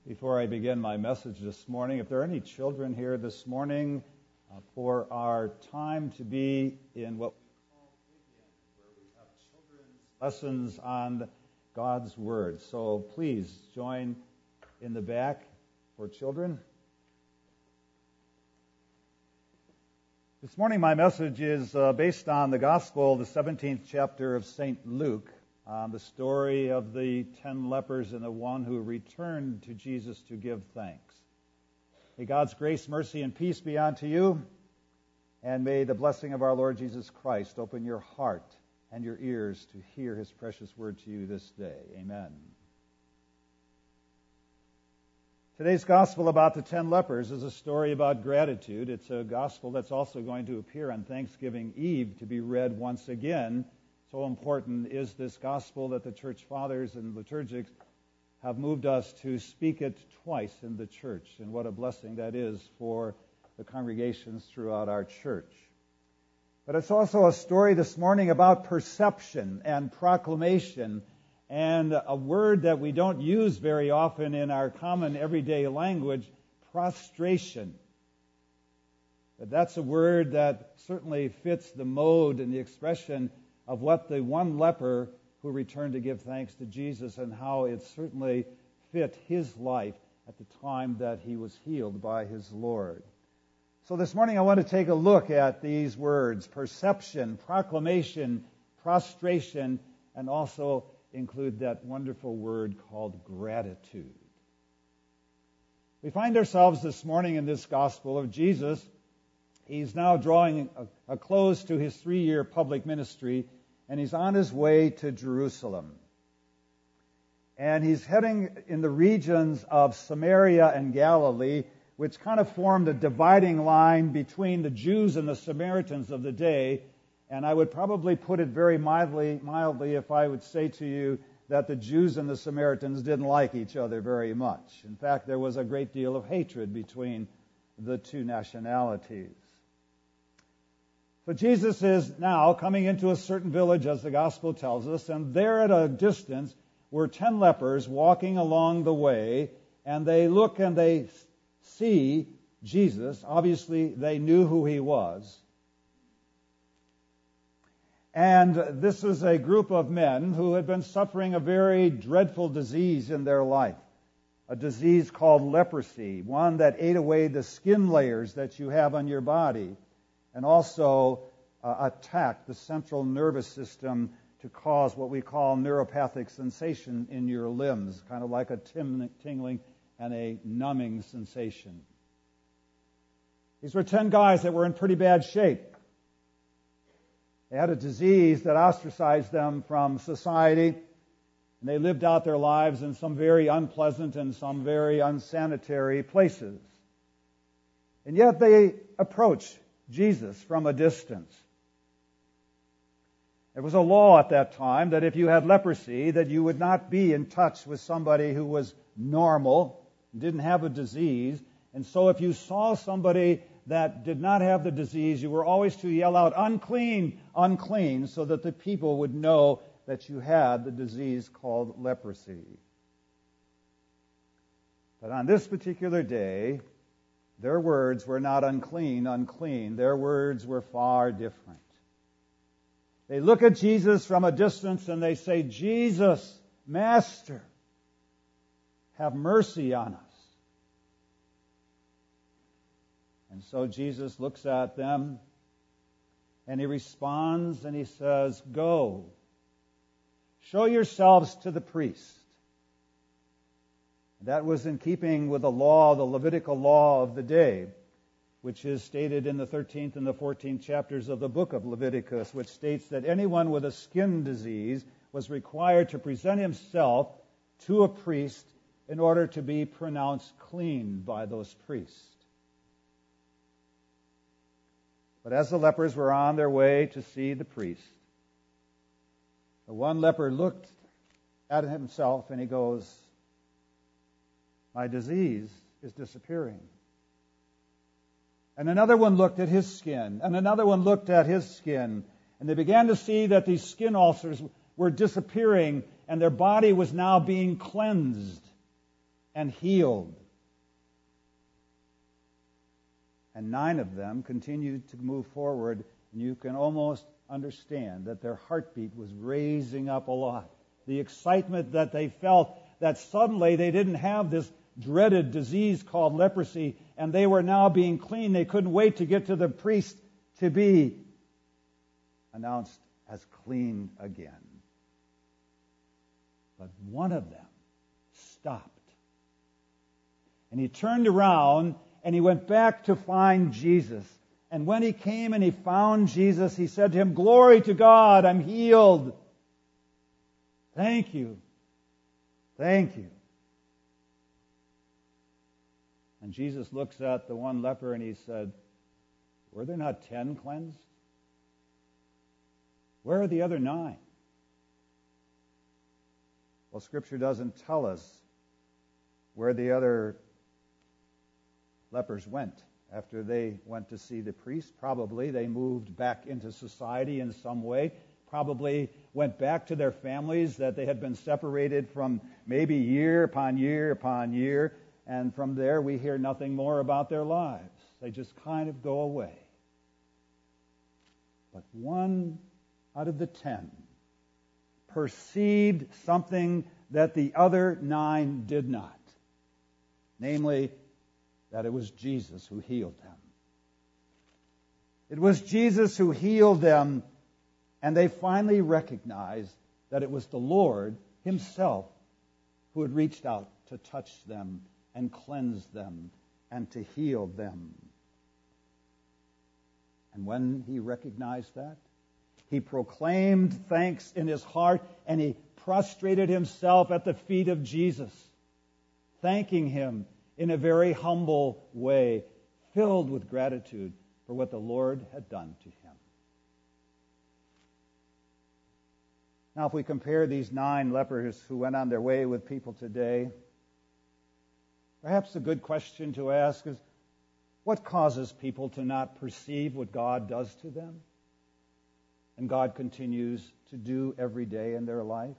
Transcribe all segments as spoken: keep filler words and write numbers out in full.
Before I begin my message this morning, if there are any children here this morning uh, for our time to be in what we call Begin, where we have children's lessons on God's Word. So please join in the back for children. This morning my message is uh, based on the Gospel, the seventeenth chapter of Saint Luke. Um, the story of the ten lepers and the one who returned to Jesus to give thanks. May God's grace, mercy, and peace be unto you, and may the blessing of our Lord Jesus Christ open your heart and your ears to hear His precious word to you this day. Amen. Today's gospel about the ten lepers is a story about gratitude. It's a gospel that's also going to appear on Thanksgiving Eve to be read once again. So important is this gospel that the church fathers and liturgics have moved us to speak it twice in the church, and what a blessing that is for the congregations throughout our church. But it's also a story this morning about perception and proclamation, and a word that we don't use very often in our common everyday language, prostration. But that's a word that certainly fits the mode and the expression of what the one leper who returned to give thanks to Jesus, and how it certainly fit his life at the time that he was healed by his Lord. So this morning I want to take a look at these words: perception, proclamation, prostration, and also include that wonderful word called gratitude. We find ourselves this morning in this gospel of Jesus. He's now drawing a, a close to his three-year public ministry, and he's on his way to Jerusalem. And he's heading in the regions of Samaria and Galilee, which kind of formed a dividing line between the Jews and the Samaritans of the day. And I would probably put it very mildly, mildly if I would say to you that the Jews and the Samaritans didn't like each other very much. In fact, there was a great deal of hatred between the two nationalities. So Jesus is now coming into a certain village, as the gospel tells us, and there at a distance were ten lepers walking along the way, and they look and they see Jesus. Obviously, they knew who he was. And this is a group of men who had been suffering a very dreadful disease in their life, a disease called leprosy, one that ate away the skin layers that you have on your body, and also uh, attacked the central nervous system to cause what we call neuropathic sensation in your limbs, kind of like a tim- tingling and a numbing sensation. These were ten guys that were in pretty bad shape. They had a disease that ostracized them from society, and they lived out their lives in some very unpleasant and some very unsanitary places. And yet they approached Jesus from a distance. There was a law at that time that if you had leprosy, that you would not be in touch with somebody who was normal, didn't have a disease. And so if you saw somebody that did not have the disease, you were always to yell out, "Unclean, unclean," so that the people would know that you had the disease called leprosy. But on this particular day, their words were not unclean, unclean. Their words were far different. They look at Jesus from a distance and they say, "Jesus, Master, have mercy on us." And so Jesus looks at them and he responds and he says, "Go, show yourselves to the priest." That was in keeping with the law, the Levitical law of the day, which is stated in the thirteenth and the fourteenth chapters of the book of Leviticus, which states that anyone with a skin disease was required to present himself to a priest in order to be pronounced clean by those priests. But as the lepers were on their way to see the priest, the one leper looked at himself and he goes, "My disease is disappearing." And another one looked at his skin, and another one looked at his skin, and they began to see that these skin ulcers were disappearing, and their body was now being cleansed. and healed. And nine of them continued to move forward, and you can almost understand that their heartbeat was raising up a lot. The excitement that they felt that suddenly they didn't have this dreaded disease called leprosy, and they were now being clean. They couldn't wait to get to the priest to be announced as clean again. But one of them stopped. And he turned around and he went back to find Jesus. And when he came and he found Jesus, he said to him, "Glory to God, I'm healed. Thank you. Thank you." And Jesus looks at the one leper and he said, "Were there not ten cleansed? Where are the other nine?" Well, Scripture doesn't tell us where the other lepers went after they went to see the priest. Probably they moved back into society in some way. Probably went back to their families that they had been separated from maybe year upon year upon year. And from there we hear nothing more about their lives. They just kind of go away. But one out of the ten perceived something that the other nine did not. Namely, that it was Jesus who healed them. It was Jesus who healed them, and they finally recognized that it was the Lord Himself who had reached out to touch them and cleanse them and to heal them. And when he recognized that, he proclaimed thanks in his heart, and he prostrated himself at the feet of Jesus, thanking Him in a very humble way, filled with gratitude for what the Lord had done to him. Now, if we compare these nine lepers who went on their way with people today, perhaps a good question to ask is, what causes people to not perceive what God does to them and God continues to do every day in their life?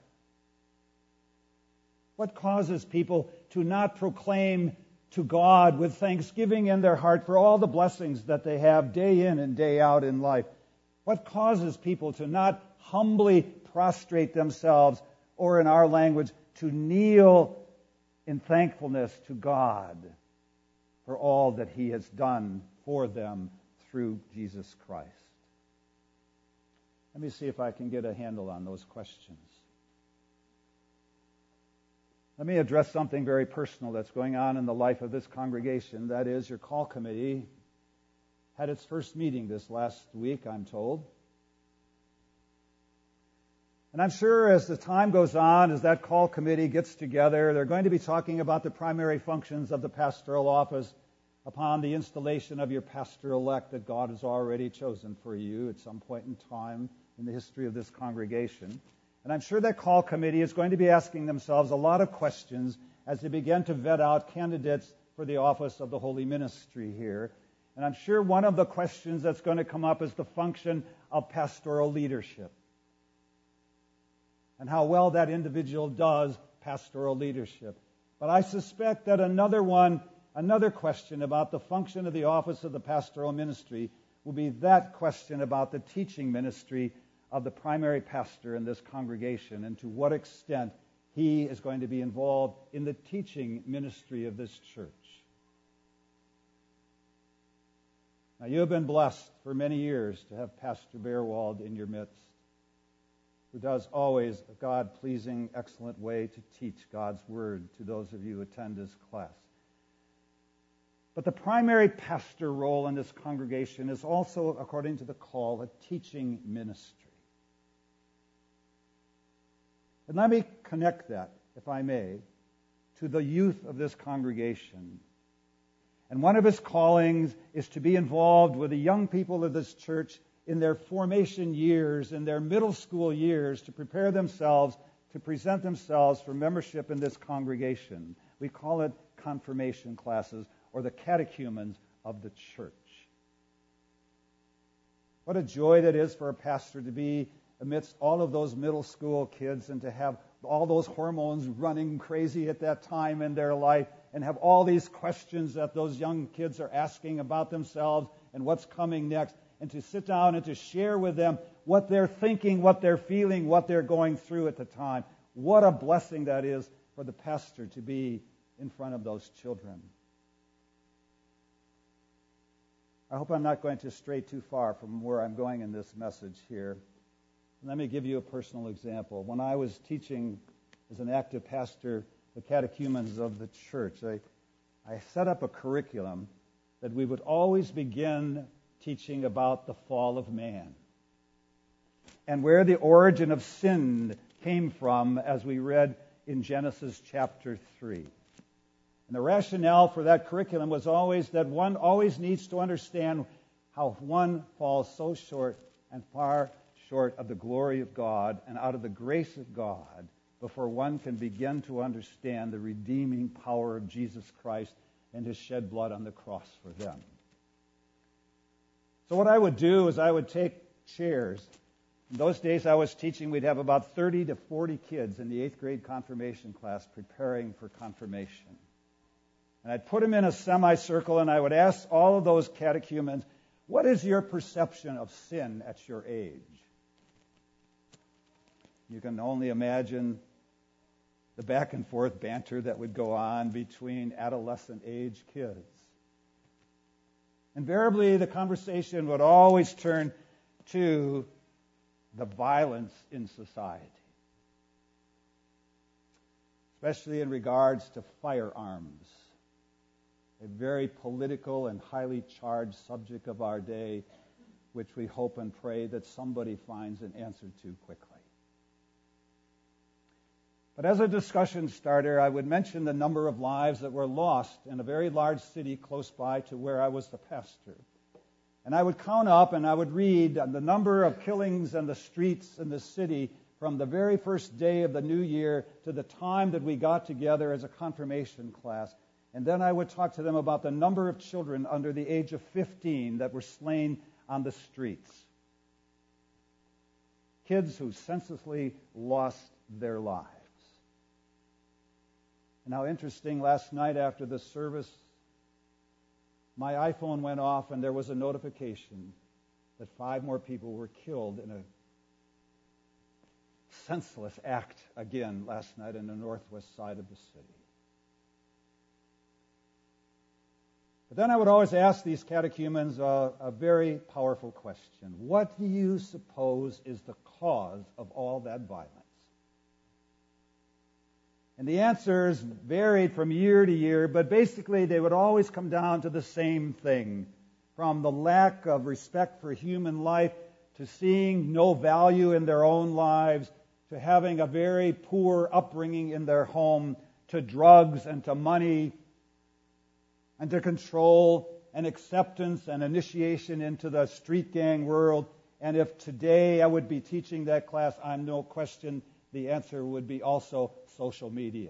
What causes people to not proclaim to God with thanksgiving in their heart for all the blessings that they have day in and day out in life? What causes people to not humbly prostrate themselves, or in our language, to kneel in thankfulness to God for all that He has done for them through Jesus Christ? Let me see if I can get a handle on those questions. Let me address something very personal that's going on in the life of this congregation. That is, your call committee had its first meeting this last week, I'm told. And I'm sure as the time goes on, as that call committee gets together, they're going to be talking about the primary functions of the pastoral office upon the installation of your pastor-elect that God has already chosen for you at some point in time in the history of this congregation. And I'm sure that call committee is going to be asking themselves a lot of questions as they begin to vet out candidates for the office of the holy ministry here. And I'm sure one of the questions that's going to come up is the function of pastoral leadership and how well that individual does pastoral leadership. But I suspect that another one, another question about the function of the office of the pastoral ministry will be that question about the teaching ministry of the primary pastor in this congregation, and to what extent he is going to be involved in the teaching ministry of this church. Now, you have been blessed for many years to have Pastor Bearwald in your midst, who does always a God-pleasing, excellent way to teach God's Word to those of you who attend his class. But the primary pastor role in this congregation is also, according to the call, a teaching ministry. And let me connect that, if I may, to the youth of this congregation. And one of his callings is to be involved with the young people of this church in their formation years, in their middle school years, to prepare themselves to present themselves for membership in this congregation. We call it confirmation classes, or the catechumens of the church. What a joy that is for a pastor to be amidst all of those middle school kids and to have all those hormones running crazy at that time in their life, and have all these questions that those young kids are asking about themselves and what's coming next, and to sit down and to share with them what they're thinking, what they're feeling, what they're going through at the time. What a blessing that is for the pastor to be in front of those children. I hope I'm not going to stray too far from where I'm going in this message here. Let me give you a personal example. When I was teaching as an active pastor the catechumens of the church, I, I set up a curriculum that we would always begin teaching about the fall of man and where the origin of sin came from, as we read in Genesis chapter three. And the rationale for that curriculum was always that one always needs to understand how one falls so short and far short of the glory of God and out of the grace of God before one can begin to understand the redeeming power of Jesus Christ and His shed blood on the cross for them. So what I would do is I would take chairs. In those days I was teaching, we'd have about thirty to forty kids in the eighth grade confirmation class preparing for confirmation. And I'd put them in a semicircle, and I would ask all of those catechumens, what is your perception of sin at your age? You can only imagine the back and forth banter that would go on between adolescent age kids. Invariably, the conversation would always turn to the violence in society, especially in regards to firearms, a very political and highly charged subject of our day, which we hope and pray that somebody finds an answer to quickly. But as a discussion starter, I would mention the number of lives that were lost in a very large city close by to where I was the pastor. And I would count up and I would read the number of killings in the streets in the city from the very first day of the new year to the time that we got together as a confirmation class. And then I would talk to them about the number of children under the age of fifteen that were slain on the streets. Kids who senselessly lost their lives. And how interesting, last night after the service, my iPhone went off and there was a notification that five more people were killed in a senseless act again last night in the northwest side of the city. But then I would always ask these catechumens a, a very powerful question. What do you suppose is the cause of all that violence? And the answers varied from year to year, but basically they would always come down to the same thing. From the lack of respect for human life, to seeing no value in their own lives, to having a very poor upbringing in their home, to drugs and to money, and to control and acceptance and initiation into the street gang world. And if today I would be teaching that class, I'm no question the answer would be also social media.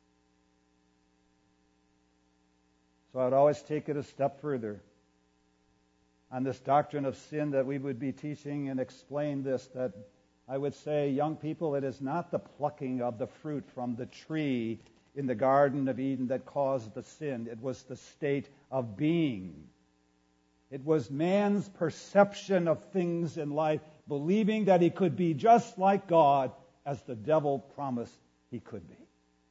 So I'd always take it a step further on this doctrine of sin that we would be teaching and explain this, that I would say, young people, it is not the plucking of the fruit from the tree in the Garden of Eden that caused the sin. It was the state of being. It was man's perception of things in life, believing that he could be just like God as the devil promised he could be.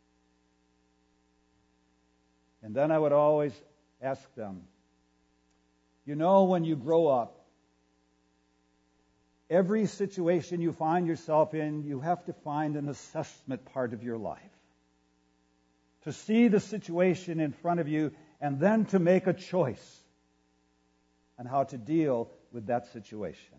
And then I would always ask them, you know, when you grow up, every situation you find yourself in, you have to find an assessment part of your life. To see the situation in front of you and then to make a choice on how to deal with that situation.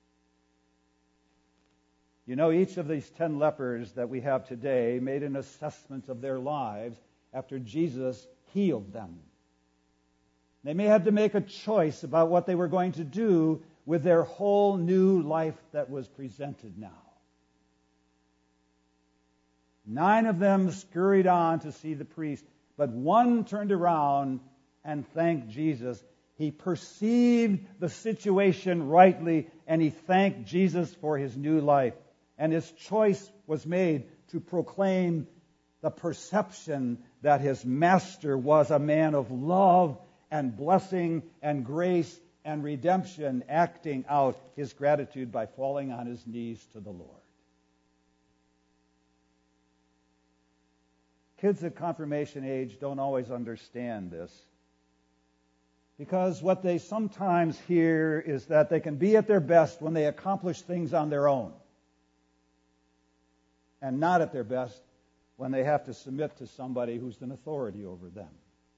You know, each of these ten lepers that we have today made an assessment of their lives after Jesus healed them. They may have to make a choice about what they were going to do with their whole new life that was presented now. Nine of them scurried on to see the priest, but one turned around and thanked Jesus. He perceived the situation rightly, and he thanked Jesus for his new life. And his choice was made to proclaim the perception that his master was a man of love and blessing and grace and redemption, acting out his gratitude by falling on his knees to the Lord. Kids at confirmation age don't always understand this, because what they sometimes hear is that they can be at their best when they accomplish things on their own, and not at their best when they have to submit to somebody who's an authority over them.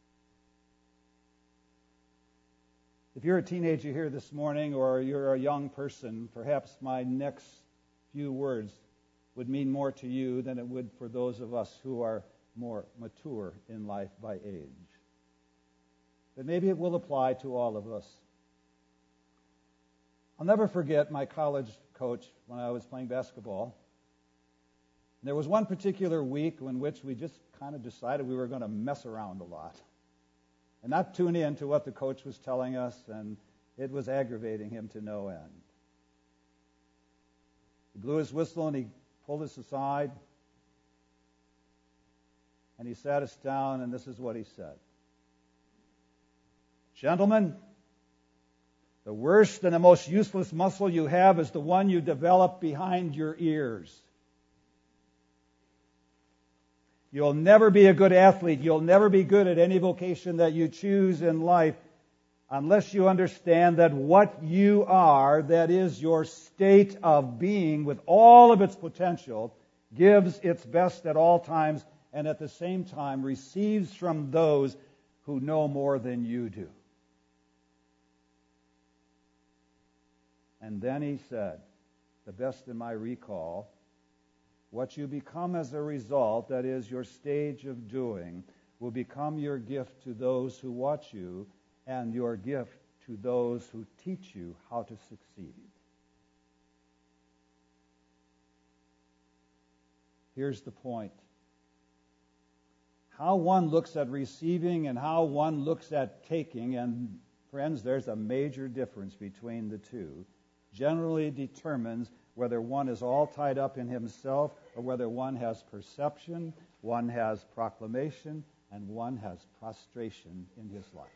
If you're a teenager here this morning, or you're a young person, perhaps my next few words would mean more to you than it would for those of us who are more mature in life by age. But maybe it will apply to all of us. I'll never forget my college coach when I was playing basketball. There was one particular week in which we just kind of decided we were going to mess around a lot and not tune in to what the coach was telling us, and it was aggravating him to no end. He blew his whistle and he pulled us aside, and he sat us down, and this is what he said. Gentlemen, the worst and the most useless muscle you have is the one you develop behind your ears. You'll never be a good athlete. You'll never be good at any vocation that you choose in life unless you understand that what you are, that is your state of being with all of its potential, gives its best at all times and at the same time receives from those who know more than you do. And then he said, the best in my recall, what you become as a result, that is your stage of doing, will become your gift to those who watch you and your gift to those who teach you how to succeed. Here's the point. How one looks at receiving and how one looks at taking, and friends, there's a major difference between the two, generally determines whether one is all tied up in himself or whether one has perception, one has proclamation, and one has prostration in his life.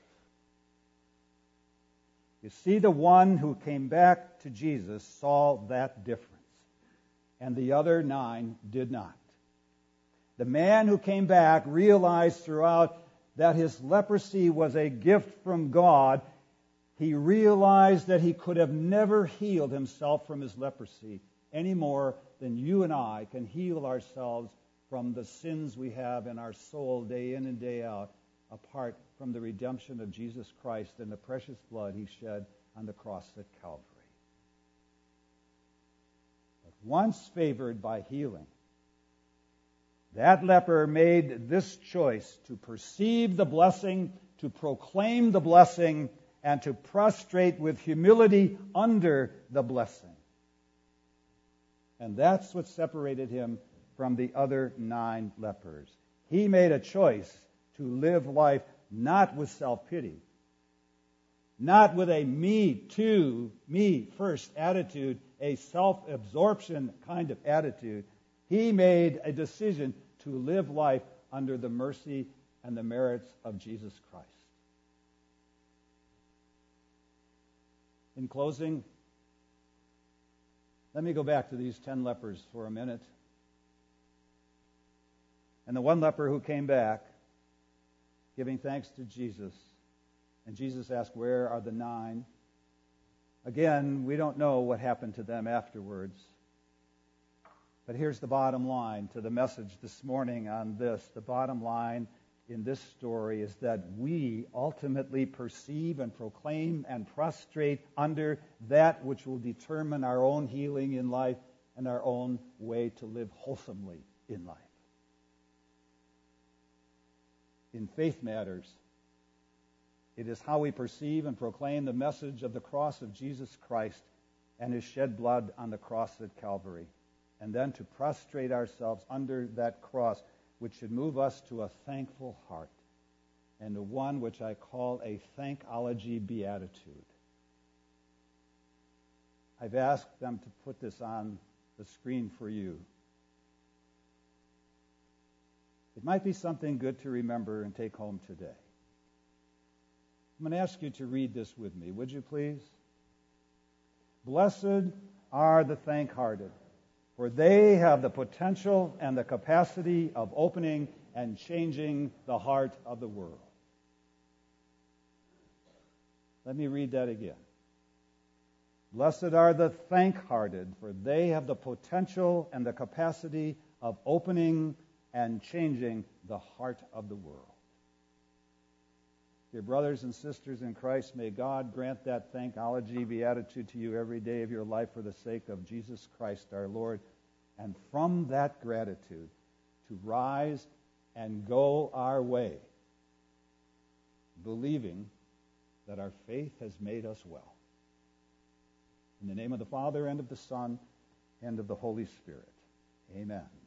You see, the one who came back to Jesus saw that difference, and the other nine did not. The man who came back realized throughout that his leprosy was a gift from God. He realized that he could have never healed himself from his leprosy any more than you and I can heal ourselves from the sins we have in our soul day in and day out, apart from the redemption of Jesus Christ and the precious blood he shed on the cross at Calvary. But once favored by healing, that leper made this choice to perceive the blessing, to proclaim the blessing, and to prostrate with humility under the blessing. And that's what separated him from the other nine lepers. He made a choice to live life not with self-pity, not with a me too, me first attitude, a self-absorption kind of attitude. He made a decision to live life under the mercy and the merits of Jesus Christ. In closing, let me go back to these ten lepers for a minute. And the one leper who came back, giving thanks to Jesus, and Jesus asked, where are the nine? Again, we don't know what happened to them afterwards. But here's the bottom line to the message this morning on this. The bottom line in this story is that we ultimately perceive and proclaim and prostrate under that which will determine our own healing in life and our own way to live wholesomely in life. In faith matters, it is how we perceive and proclaim the message of the cross of Jesus Christ and his shed blood on the cross at Calvary, and then to prostrate ourselves under that cross, which should move us to a thankful heart and to one which I call a thankology beatitude. I've asked them to put this on the screen for you. It might be something good to remember and take home today. I'm going to ask you to read this with me, would you please? Blessed are the faint-hearted, for they have the potential and the capacity of opening and changing the heart of the world. Let me read that again. Blessed are the faint-hearted, for they have the potential and the capacity of opening and changing the heart of the world. Dear brothers and sisters in Christ, may God grant that thankology, beatitude to you every day of your life for the sake of Jesus Christ our Lord, and from that gratitude to rise and go our way, believing that our faith has made us well. In the name of the Father, and of the Son, and of the Holy Spirit. Amen.